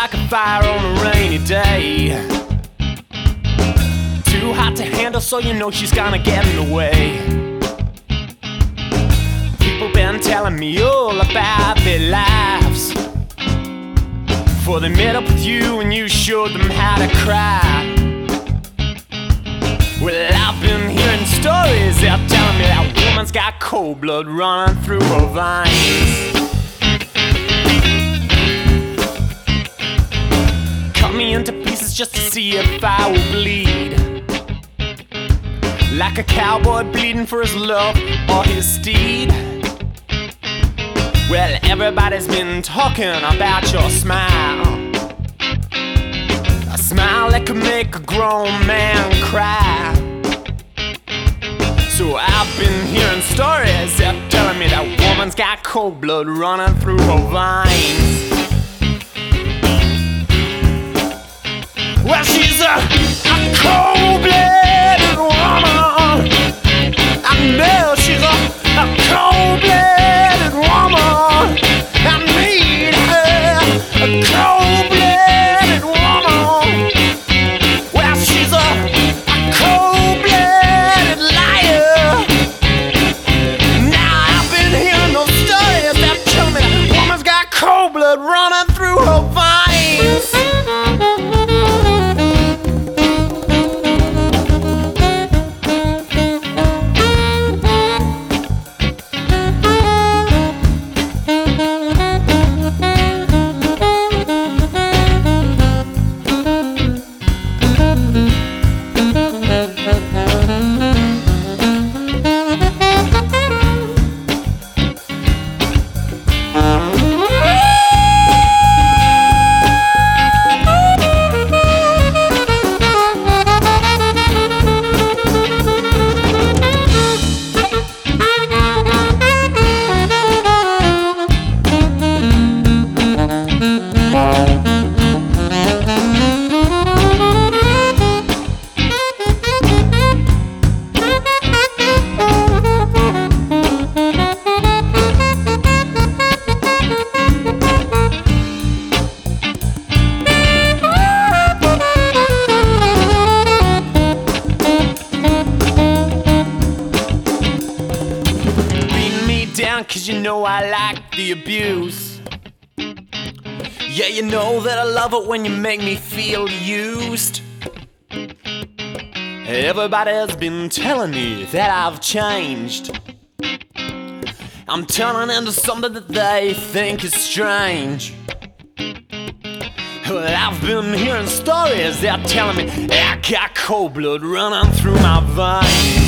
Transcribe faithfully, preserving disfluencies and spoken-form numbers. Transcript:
like a fire on a rainy day. Too hot to handle, so you know she's gonna get in the way. People been telling me all about their lives, before they met up with you and you showed them how to cry. Well, I've been hearing stories, they're telling me that woman's got cold blood running through her veins. Cut me into pieces just to see if I will bleed, like a cowboy bleeding for his love or his steed. Well, everybody's been talking about your smile, a smile that could make a grown man cry. So I've been hearing stories, they're telling me that woman's got cold blood running through her veins. Well, she's a, a cold-blooded woman. I know she's a, a cold-blooded woman. I need her, a cold-blooded woman. Well, she's a, a cold-blooded liar. Now I've been hearing those stories that tell me that woman's got cold blood running through her veins. Cause you know I like the abuse. Yeah, you know that I love it when you make me feel used. Everybody's been telling me that I've changed. I'm turning into something that they think is strange. Well, I've been hearing stories, they're telling me I got cold blood running through my veins.